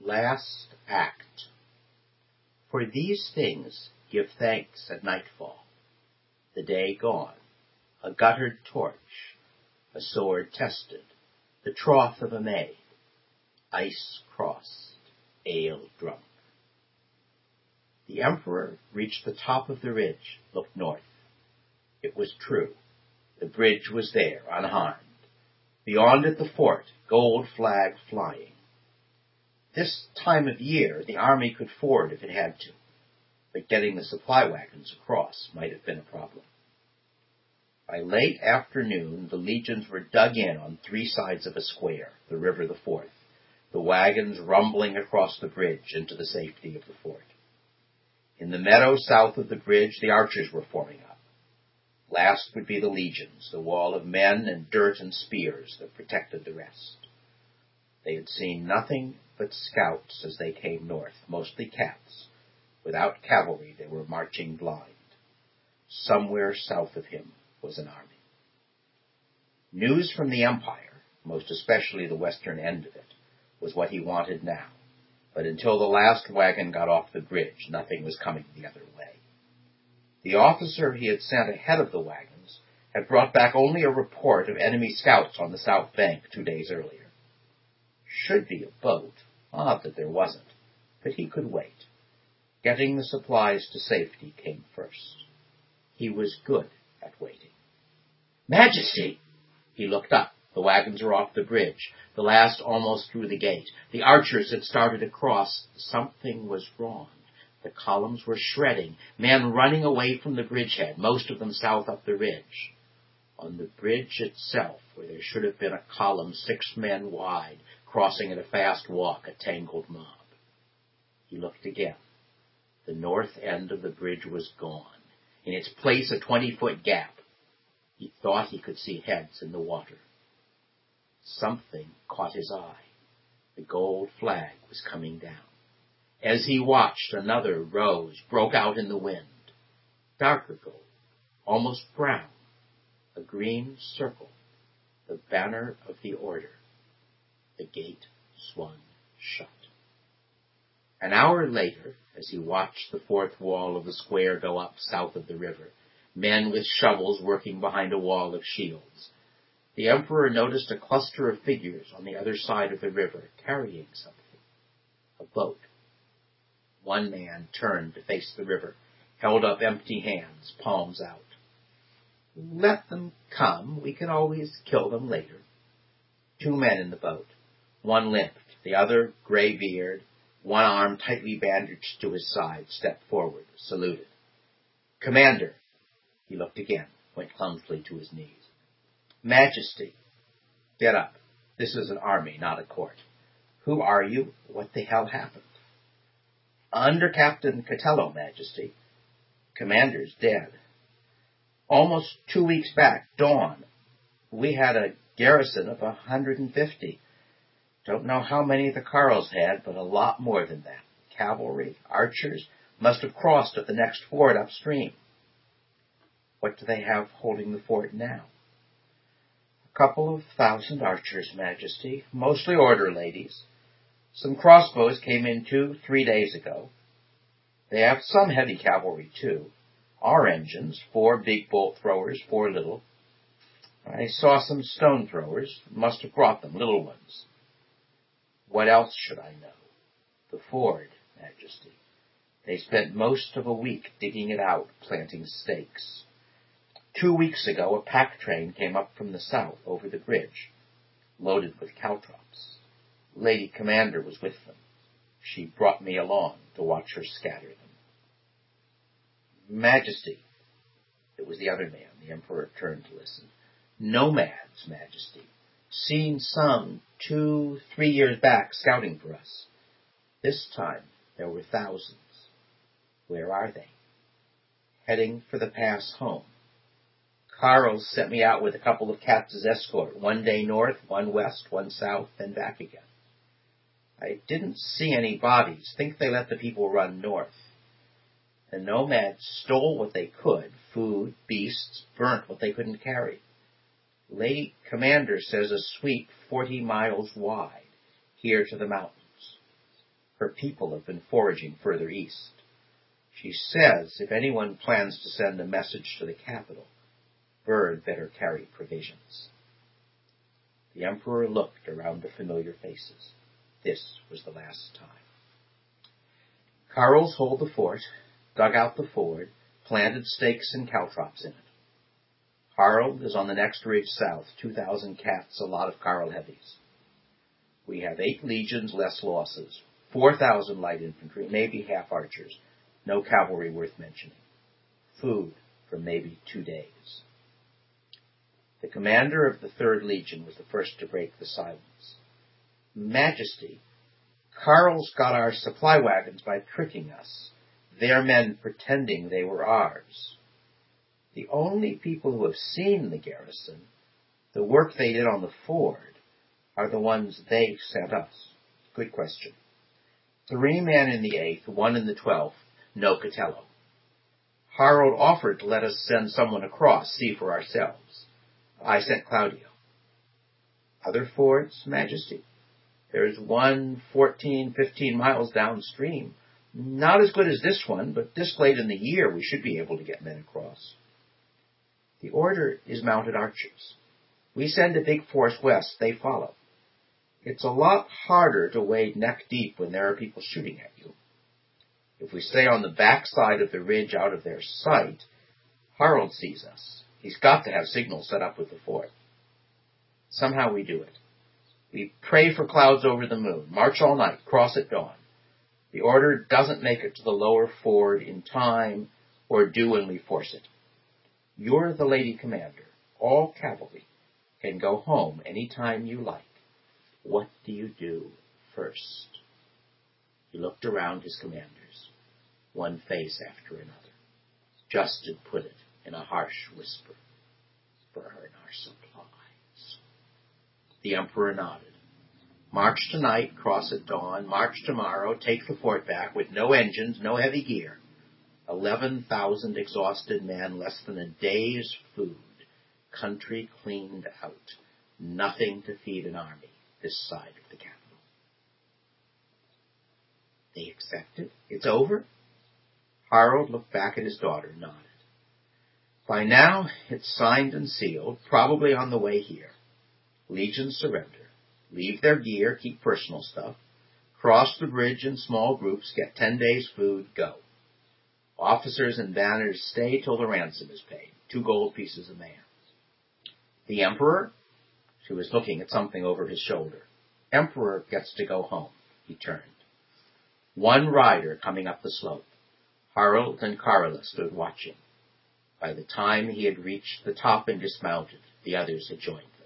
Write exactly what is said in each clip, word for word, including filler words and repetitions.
Last Act. For these things give thanks at nightfall, the day gone, a guttered torch, a sword tested, the troth of a maid, ice crossed, ale drunk. The emperor reached the top of the ridge, looked north. It was true. The bridge was there, unharmed. Beyond it the fort, gold flag flying. This time of year the army could ford if it had to, but getting the supply wagons across might have been a problem. By late afternoon the legions were dug in on three sides of a square, the river the Forth, the wagons rumbling across the bridge into the safety of the fort. In the meadow south of the bridge the archers were forming up. Last would be the legions, the wall of men and dirt and spears that protected the rest. They had seen nothing but scouts as they came north, mostly cats. Without cavalry they were marching blind. Somewhere south of him was an army. News from the empire, most especially the western end of it, was what he wanted now. But until the last wagon got off the bridge, nothing was coming the other way. The officer he had sent ahead of the wagons had brought back only a report of enemy scouts on the south bank two days earlier. Should be a boat. Odd that there wasn't, but he could wait. Getting the supplies to safety came first. He was good at waiting. Majesty! He looked up. The wagons were off the bridge, the last almost through the gate. The archers had started across. Something was wrong. The columns were shredding, men running away from the bridgehead, most of them south up the ridge. On the bridge itself, where there should have been a column six men wide, crossing at a fast walk, a tangled mob. He looked again. The north end of the bridge was gone. In its place, a twenty-foot gap. He thought he could see heads in the water. Something caught his eye. The gold flag was coming down. As he watched, another rose, broke out in the wind. Darker gold, almost brown. A green circle, the banner of the order. The gate swung shut. An hour later, as he watched the fourth wall of the square go up south of the river, men with shovels working behind a wall of shields, the emperor noticed a cluster of figures on the other side of the river carrying something. A boat. One man turned to face the river, held up empty hands, palms out. Let them come. We can always kill them later. Two men in the boat. One limped, the other gray-beard, one arm tightly bandaged to his side, stepped forward, saluted. Commander. He looked again, went clumsily to his knees. Majesty. Get up. This is an army, not a court. Who are you? What the hell happened? Under Captain Catello, Majesty. Commander's dead. Almost two weeks back, dawn. We had a garrison of a hundred and fifty. Don't know how many the Carls had, but a lot more than that. Cavalry, archers, must have crossed at the next ford upstream. What do they have holding the fort now? A couple of thousand archers, Majesty, mostly order ladies. Some crossbows came in two, three days ago. They have some heavy cavalry, too. Our engines, four big bolt throwers, four little. I saw some stone throwers. Must have brought them, little ones. What else should I know? The ford, Majesty. They spent most of a week digging it out, planting stakes. Two weeks ago, a pack train came up from the south over the bridge, loaded with caltrops. Lady Commander was with them. She brought me along to watch her scatter them. Majesty. It was the other man. The emperor turned to listen. Nomads, Majesty. Seen some two, three years back scouting for us. This time there were thousands. Where are they? Heading for the pass home. Carl sent me out with a couple of cats as escort. One day north, one west, one south, then back again. I didn't see any bodies. Think they let the people run north. The nomads stole what they could, food, beasts, burnt what they couldn't carry. Lady Commander says a sweep forty miles wide, here to the mountains. Her people have been foraging further east. She says if anyone plans to send a message to the capital, Bird better carry provisions. The Emperor looked around the familiar faces. This was the last time. Carls hold the fort, dug out the ford, planted stakes and caltrops in it. Harald is on the next ridge south, two thousand cats, a lot of Carl heavies. We have eight legions, less losses, four thousand light infantry, maybe half archers, no cavalry worth mentioning. Food for maybe two days. The commander of the Third Legion was the first to break the silence. Majesty, Carl's got our supply wagons by tricking us, their men pretending they were ours. The only people who have seen the garrison, the work they did on the ford, are the ones they sent us. Good question. Three men in the eighth, one in the twelfth, no Catello. Harald offered to let us send someone across, see for ourselves. I sent Claudio. Other fords, Majesty? There's one fourteen, fifteen miles downstream. Not as good as this one, but this late in the year we should be able to get men across. The order is mounted archers. We send a big force west, they follow. It's a lot harder to wade neck deep when there are people shooting at you. If we stay on the back side of the ridge out of their sight, Harald sees us. He's got to have signals set up with the fort. Somehow we do it. We pray for clouds over the moon, march all night, cross at dawn. The order doesn't make it to the lower ford in time, or do when we force it. You're the lady commander. All cavalry can go home any time you like. What do you do first? He looked around his commanders, one face after another. Justin put it in a harsh whisper. Burn our supplies. The Emperor nodded. March tonight, cross at dawn, march tomorrow, take the fort back with no engines, no heavy gear. Eleven thousand exhausted men, less than a day's food. Country cleaned out. Nothing to feed an army this side of the capital. They accepted? It's over? Harald looked back at his daughter, nodded. By now, it's signed and sealed, probably on the way here. Legions surrender. Leave their gear, keep personal stuff. Cross the bridge in small groups, get ten days' food, go. Officers and banners stay till the ransom is paid. Two gold pieces a man. The Emperor? She was looking at something over his shoulder. Emperor gets to go home. He turned. One rider coming up the slope. Harald and Karla stood watching. By the time he had reached the top and dismounted, the others had joined them.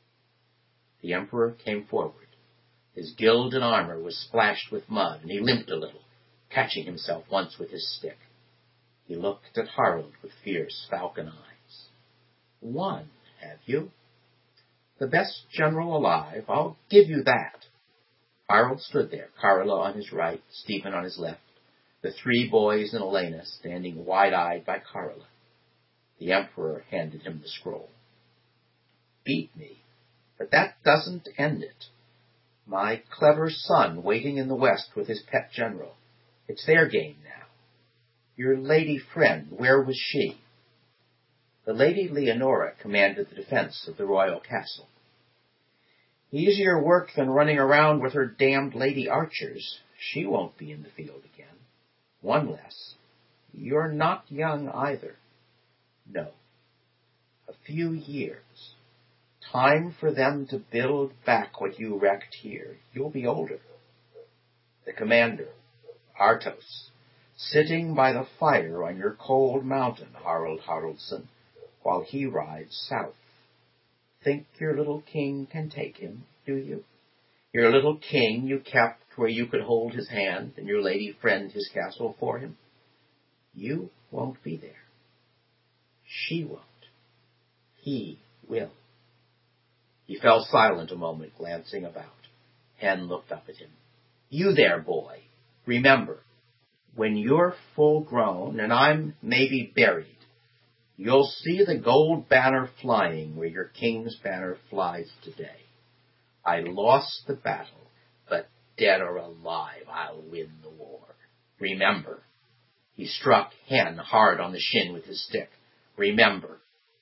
The Emperor came forward. His gilded armor was splashed with mud, and he limped a little, catching himself once with his stick. He looked at Harald with fierce falcon eyes. One, have you? The best general alive, I'll give you that. Harald stood there, Karla on his right, Stephen on his left, the three boys and Elena standing wide-eyed by Karla. The Emperor handed him the scroll. Beat me, but that doesn't end it. My clever son waiting in the west with his pet general. It's their game now. Your lady friend, where was she? The Lady Leonora commanded the defense of the royal castle. Easier work than running around with her damned lady archers. She won't be in the field again. One less. You're not young either. No. A few years. Time for them to build back what you wrecked here. You'll be older. The commander, Artos, sitting by the fire on your cold mountain, Harald Haraldsson, while he rides south. Think your little king can take him, do you? Your little king you kept where you could hold his hand and your lady friend his castle for him? You won't be there. She won't. He will. He fell silent a moment, glancing about. Hen looked up at him. You there, boy. Remember, when you're full grown and I'm maybe buried, you'll see the gold banner flying where your king's banner flies today. I lost the battle, but dead or alive, I'll win the war. Remember. He struck Hen hard on the shin with his stick. Remember.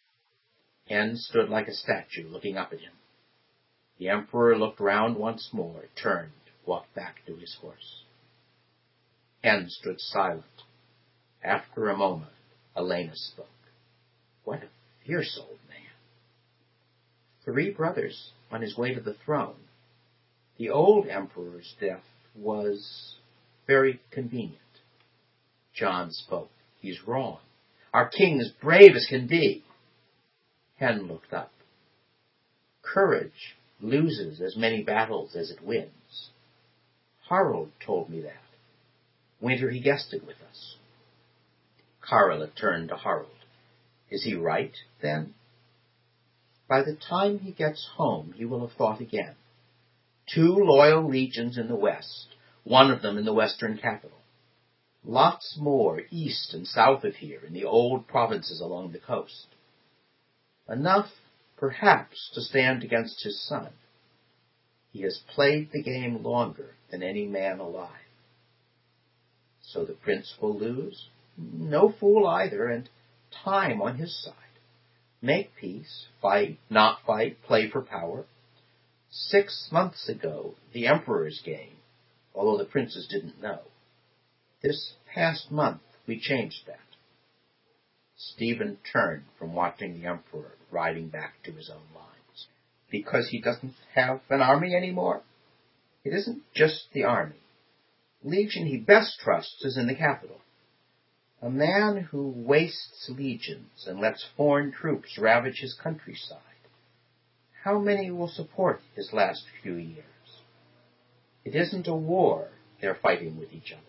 Hen stood like a statue, looking up at him. The emperor looked round once more, turned, walked back to his horse. Hen stood silent. After a moment, Elena spoke. What a fierce old man. Three brothers on his way to the throne. The old emperor's death was very convenient. John spoke. He's wrong. Our king is brave as can be. Hen looked up. Courage loses as many battles as it wins. Harold told me that. Winter he guessed it with us. Karla turned to Harold. Is he right, then? By the time he gets home, he will have thought again. Two loyal legions in the west, one of them in the western capital. Lots more east and south of here in the old provinces along the coast. Enough, perhaps, to stand against his son. He has played the game longer than any man alive. So the prince will lose? No fool either, and time on his side. Make peace, fight, not fight, play for power. Six months ago, the emperor's game, although the princes didn't know. This past month, we changed that. Stephen turned from watching the emperor riding back to his own lines. Because he doesn't have an army anymore? It isn't just the army. Legion he best trusts is in the capital. A man who wastes legions and lets foreign troops ravage his countryside. How many will support his last few years? It isn't a war they're fighting with each other.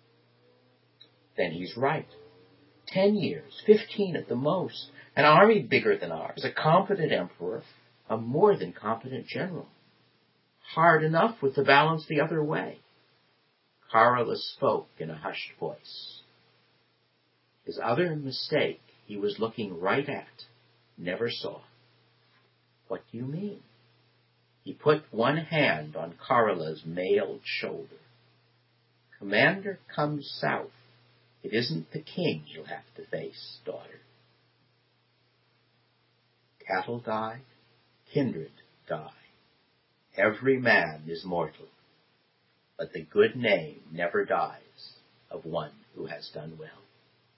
Then he's right. Ten years, fifteen at the most, an army bigger than ours, a competent emperor, a more than competent general. Hard enough with the balance the other way. Karla spoke in a hushed voice. His other mistake he was looking right at, never saw. What do you mean? He put one hand on Karla's mailed shoulder. Commander comes south. It isn't the king you'll have to face, daughter. Cattle die, kindred die. Every man is mortal, but the good name never dies of one who has done well.